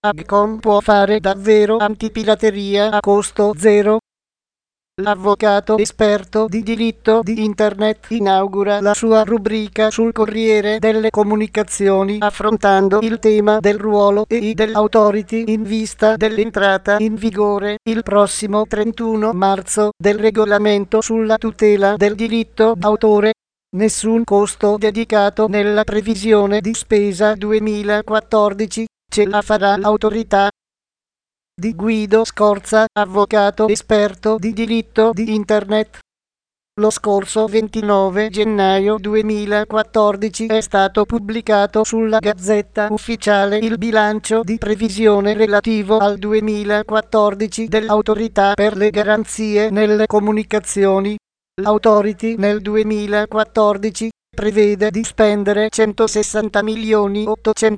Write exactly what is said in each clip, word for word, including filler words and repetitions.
Agcom può fare davvero antipirateria a costo zero. L'avvocato esperto di diritto di Internet inaugura la sua rubrica sul Corriere delle Comunicazioni affrontando il tema del ruolo e i dell'autority in vista dell'entrata in vigore il prossimo trentuno marzo del regolamento sulla tutela del diritto d'autore. Nessun costo dedicato nella previsione di spesa duemilaquattordici, ce la farà l'autorità. Di Guido Scorza, avvocato esperto di diritto di Internet. Lo scorso ventinove gennaio duemilaquattordici è stato pubblicato sulla Gazzetta Ufficiale il bilancio di previsione relativo al duemilaquattordici dell'Autorità per le garanzie nelle comunicazioni. L'Authority nel duemilaquattordici prevede di spendere centosessanta milioni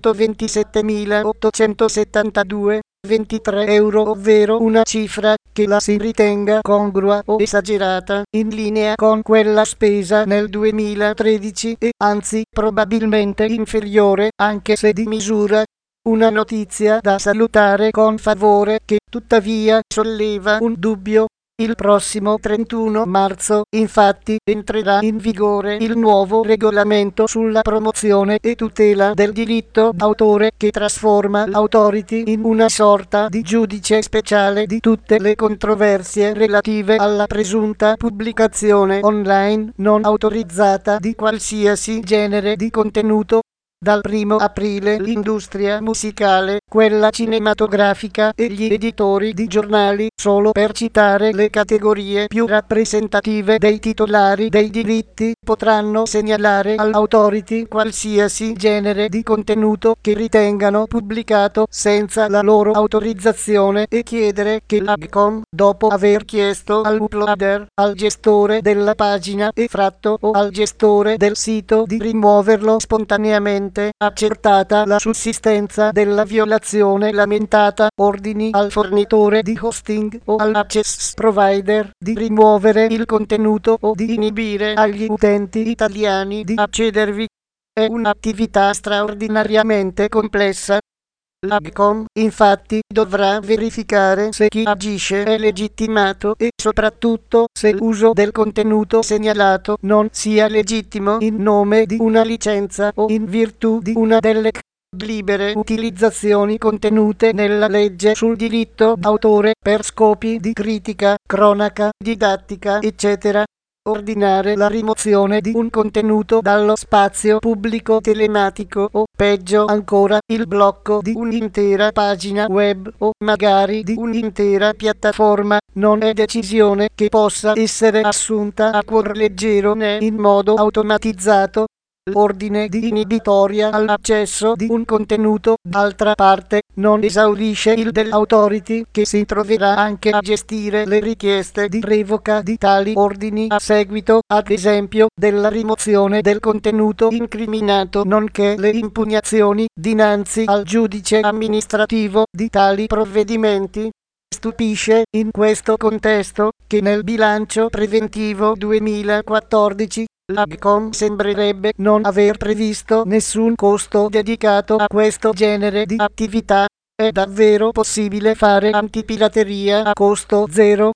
ottocentoventisettemilaottocentosettantadue virgola ventitré euro, ovvero una cifra che la si ritenga congrua o esagerata, in linea con quella spesa nel duemilatredici e anzi probabilmente inferiore, anche se di misura. Una notizia da salutare con favore che tuttavia solleva un dubbio. Il prossimo trentuno marzo, infatti, entrerà in vigore il nuovo regolamento sulla promozione e tutela del diritto d'autore che trasforma l'Authority in una sorta di giudice speciale di tutte le controversie relative alla presunta pubblicazione online non autorizzata di qualsiasi genere di contenuto. Dal primo aprile l'industria musicale, quella cinematografica e gli editori di giornali, solo per citare le categorie più rappresentative dei titolari dei diritti, potranno segnalare all'Authority qualsiasi genere di contenuto che ritengano pubblicato senza la loro autorizzazione e chiedere che l'Agcom, dopo aver chiesto all'uploader, al gestore della pagina e fratto o al gestore del sito di rimuoverlo spontaneamente, accertata la sussistenza della violazione lamentata, ordini al fornitore di hosting o all'access provider di rimuovere il contenuto o di inibire agli utenti italiani di accedervi. È un'attività straordinariamente complessa. L'Agcom, infatti, dovrà verificare se chi agisce è legittimato e soprattutto se l'uso del contenuto segnalato non sia legittimo in nome di una licenza o in virtù di una delle libere utilizzazioni contenute nella legge sul diritto d'autore per scopi di critica, cronaca, didattica, eccetera. Ordinare la rimozione di un contenuto dallo spazio pubblico telematico o, peggio ancora, il blocco di un'intera pagina web o magari di un'intera piattaforma non è decisione che possa essere assunta a cuor leggero né in modo automatizzato. L'ordine di inibitoria all'accesso di un contenuto, d'altra parte, non esaurisce il dell'Authority, che si troverà anche a gestire le richieste di revoca di tali ordini a seguito, ad esempio, della rimozione del contenuto incriminato, nonché le impugnazioni dinanzi al giudice amministrativo di tali provvedimenti. Stupisce, in questo contesto, che nel bilancio preventivo duemilaquattordici l'Agcom sembrerebbe non aver previsto nessun costo dedicato a questo genere di attività. È davvero possibile fare antipirateria a costo zero?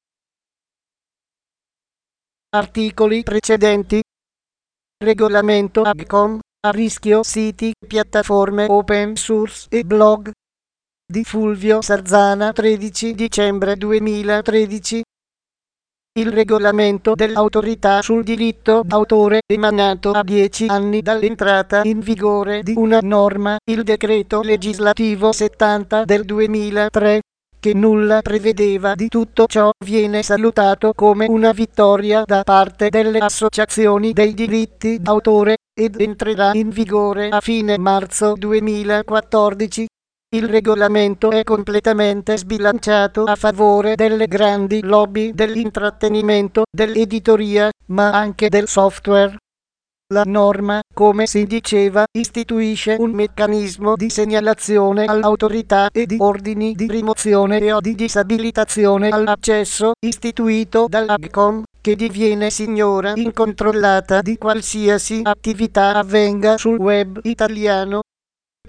Articoli precedenti. Regolamento Agcom, a rischio siti, piattaforme open source e blog. Di Fulvio Sarzana, tredici dicembre duemilatredici. Il regolamento dell'Autorità sul diritto d'autore, emanato a dieci anni dall'entrata in vigore di una norma, il decreto legislativo settanta del duemilatré, che nulla prevedeva di tutto ciò, viene salutato come una vittoria da parte delle associazioni dei diritti d'autore, ed entrerà in vigore a fine marzo duemilaquattordici. Il regolamento è completamente sbilanciato a favore delle grandi lobby dell'intrattenimento, dell'editoria, ma anche del software. La norma, come si diceva, istituisce un meccanismo di segnalazione all'autorità e di ordini di rimozione e o di disabilitazione all'accesso, istituito dall'Agcom, che diviene signora incontrollata di qualsiasi attività avvenga sul web italiano.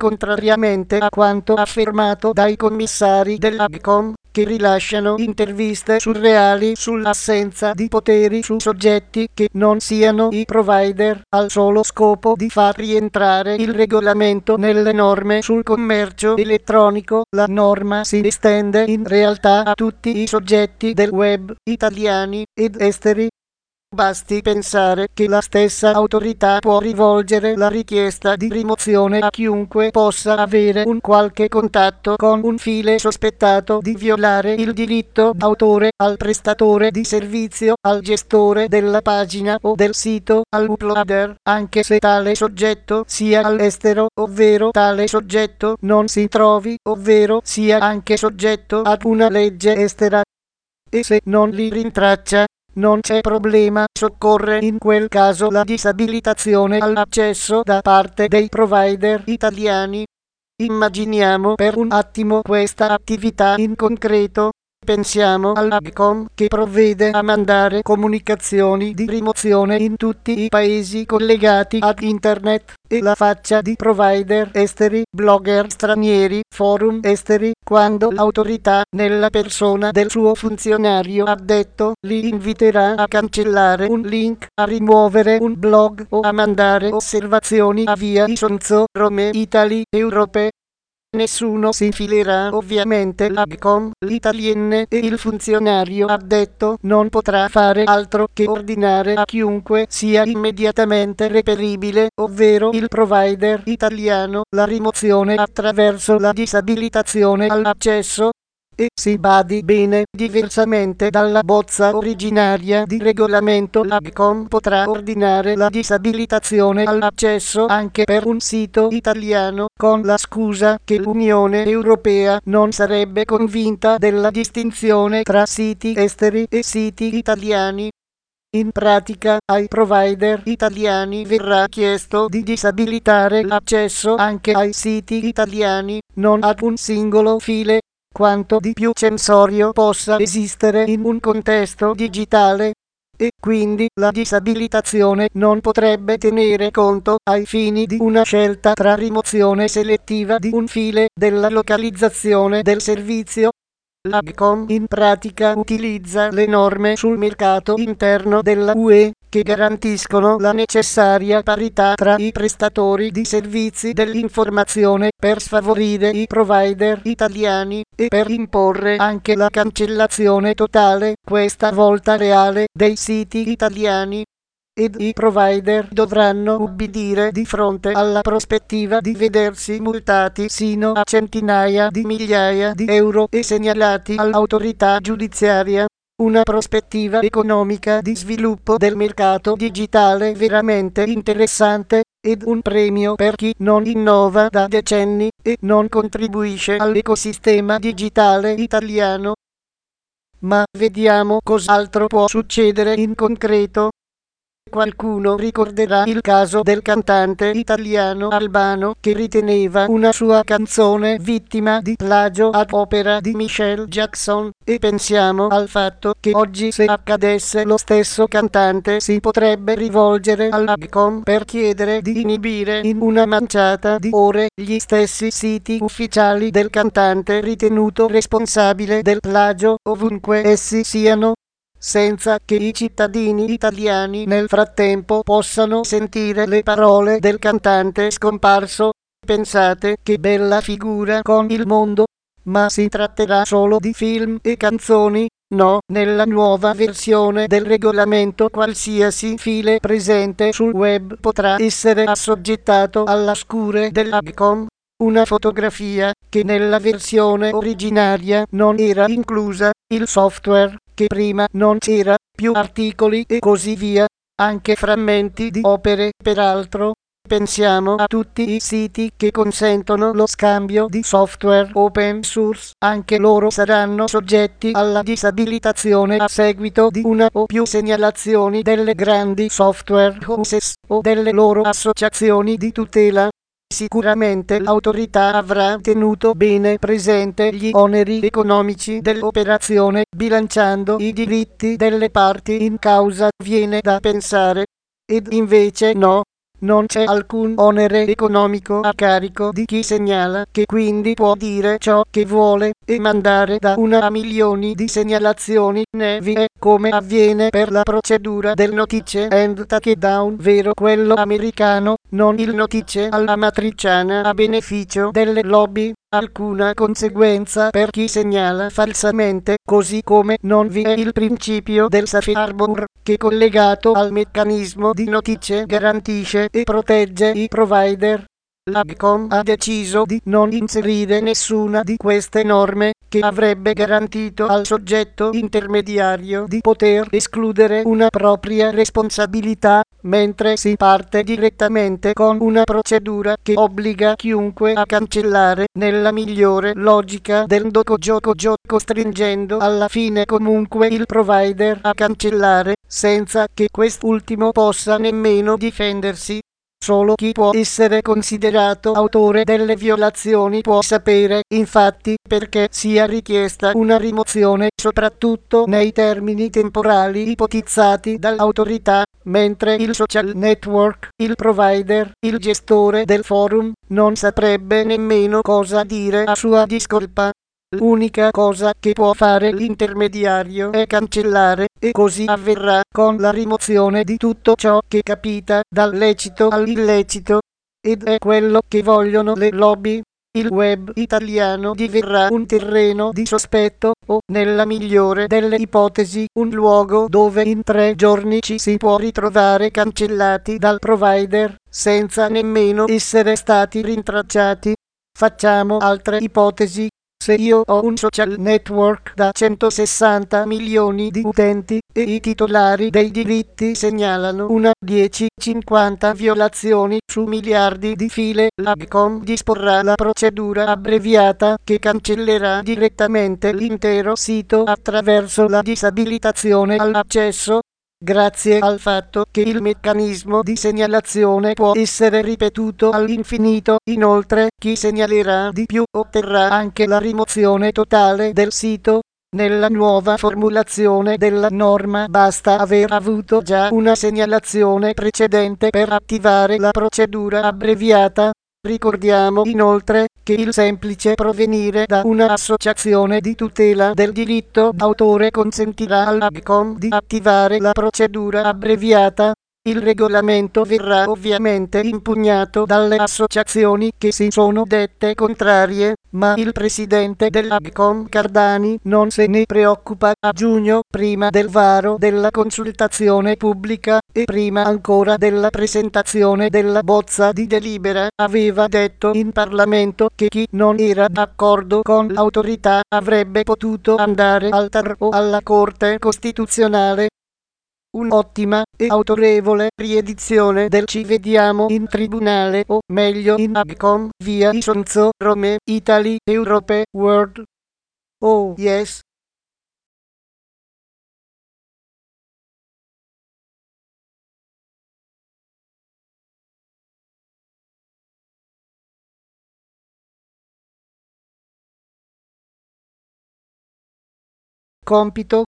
contrariamente a quanto affermato dai commissari dell'Agcom, che rilasciano interviste surreali sull'assenza di poteri su soggetti che non siano i provider, al solo scopo di far rientrare il regolamento nelle norme sul commercio elettronico. La norma si estende in realtà a tutti i soggetti del web, italiani ed esteri. Basti pensare che la stessa autorità può rivolgere la richiesta di rimozione a chiunque possa avere un qualche contatto con un file sospettato di violare il diritto d'autore, al prestatore di servizio, al gestore della pagina o del sito, all'uploader, anche se tale soggetto sia all'estero, ovvero tale soggetto non si trovi, ovvero sia anche soggetto ad una legge estera. E se non li rintraccia, non c'è problema, soccorre in quel caso la disabilitazione all'accesso da parte dei provider italiani. Immaginiamo per un attimo questa attività in concreto. Pensiamo all'Agcom, che provvede a mandare comunicazioni di rimozione in tutti i paesi collegati ad internet, e la faccia di provider esteri, blogger stranieri, forum esteri, quando l'autorità, nella persona del suo funzionario addetto, li inviterà a cancellare un link, a rimuovere un blog o a mandare osservazioni a via Isonzo, Rome, Italy, Europe. Nessuno si infilerà, ovviamente l'Agcom, l'Italien e il funzionario addetto non potrà fare altro che ordinare a chiunque sia immediatamente reperibile, ovvero il provider italiano, la rimozione attraverso la disabilitazione all'accesso. E si badi bene, diversamente dalla bozza originaria di regolamento, l'Agcom potrà ordinare la disabilitazione all'accesso anche per un sito italiano, con la scusa che l'Unione Europea non sarebbe convinta della distinzione tra siti esteri e siti italiani. In pratica, ai provider italiani verrà chiesto di disabilitare l'accesso anche ai siti italiani, non ad un singolo file. Quanto di più censorio possa esistere in un contesto digitale, e quindi la disabilitazione non potrebbe tenere conto, ai fini di una scelta tra rimozione selettiva di un file, della localizzazione del servizio. L'Agcom in pratica utilizza le norme sul mercato interno della U E, che garantiscono la necessaria parità tra i prestatori di servizi dell'informazione, per sfavorire i provider italiani, e per imporre anche la cancellazione totale, questa volta reale, dei siti italiani. Ed i provider dovranno ubbidire di fronte alla prospettiva di vedersi multati sino a centinaia di migliaia di euro e segnalati all'autorità giudiziaria. Una prospettiva economica di sviluppo del mercato digitale veramente interessante, ed un premio per chi non innova da decenni e non contribuisce all'ecosistema digitale italiano. Ma vediamo cos'altro può succedere in concreto. Qualcuno ricorderà il caso del cantante italiano Albano, che riteneva una sua canzone vittima di plagio ad opera di Michael Jackson, e pensiamo al fatto che oggi, se accadesse, lo stesso cantante si potrebbe rivolgere all'Agcom per chiedere di inibire in una manciata di ore gli stessi siti ufficiali del cantante ritenuto responsabile del plagio, ovunque essi siano, senza che i cittadini italiani nel frattempo possano sentire le parole del cantante scomparso. Pensate che bella figura con il mondo! Ma si tratterà solo di film e canzoni? No, nella nuova versione del regolamento qualsiasi file presente sul web potrà essere assoggettato alla scure dell'Agcom. Una fotografia, che nella versione originaria non era inclusa, il software, che prima non c'era, più articoli e così via, anche frammenti di opere, peraltro. Pensiamo a tutti i siti che consentono lo scambio di software open source, anche loro saranno soggetti alla disabilitazione a seguito di una o più segnalazioni delle grandi software houses o delle loro associazioni di tutela. Sicuramente l'autorità avrà tenuto bene presente gli oneri economici dell'operazione, bilanciando i diritti delle parti in causa, viene da pensare. Ed invece no. non c'è alcun onere economico a carico di chi segnala, che quindi può dire ciò che vuole e mandare da una a milioni di segnalazioni né vi è, come avviene per la procedura del notice and takedown, vero quello americano, non il notice alla matriciana a beneficio delle lobby, alcuna conseguenza per chi segnala falsamente, così come non vi è il principio del safe harbor, che collegato al meccanismo di notice garantisce e protegge i provider. L'Agcom ha deciso di non inserire nessuna di queste norme, che avrebbe garantito al soggetto intermediario di poter escludere una propria responsabilità, mentre si parte direttamente con una procedura che obbliga chiunque a cancellare nella migliore logica del gioco gioco costringendo alla fine comunque il provider a cancellare, senza che quest'ultimo possa nemmeno difendersi. Solo chi può essere considerato autore delle violazioni può sapere, infatti, perché sia richiesta una rimozione, soprattutto nei termini temporali ipotizzati dall'autorità, mentre il social network, il provider, il gestore del forum, non saprebbe nemmeno cosa dire a sua discolpa. L'unica cosa che può fare l'intermediario è cancellare, e così avverrà con la rimozione di tutto ciò che capita dal lecito all'illecito. Ed è quello che vogliono le lobby. Il web italiano diverrà un terreno di sospetto o, nella migliore delle ipotesi, un luogo dove in tre giorni ci si può ritrovare cancellati dal provider, senza nemmeno essere stati rintracciati. Facciamo altre ipotesi. Se io ho un social network da centosessanta milioni di utenti e i titolari dei diritti segnalano una dieci cinquanta violazioni su miliardi di file, l'Agcom disporrà la procedura abbreviata che cancellerà direttamente l'intero sito attraverso la disabilitazione all'accesso. Grazie al fatto che il meccanismo di segnalazione può essere ripetuto all'infinito, inoltre, chi segnalerà di più otterrà anche la rimozione totale del sito. Nella nuova formulazione della norma basta aver avuto già una segnalazione precedente per attivare la procedura abbreviata. Ricordiamo inoltre che il semplice provenire da un'associazione di tutela del diritto d'autore consentirà all'Agcom di attivare la procedura abbreviata. Il regolamento verrà ovviamente impugnato dalle associazioni che si sono dette contrarie, ma il presidente dell'Agcom Cardani non se ne preoccupa. A giugno, prima del varo della consultazione pubblica e prima ancora della presentazione della bozza di delibera, aveva detto in Parlamento che chi non era d'accordo con l'autorità avrebbe potuto andare al T A R o alla Corte Costituzionale. Un'ottima e autorevole riedizione del Ci vediamo in tribunale, o meglio in Agcom, via Isonzo, Rome, Italy, Europe, World. Oh yes. Compito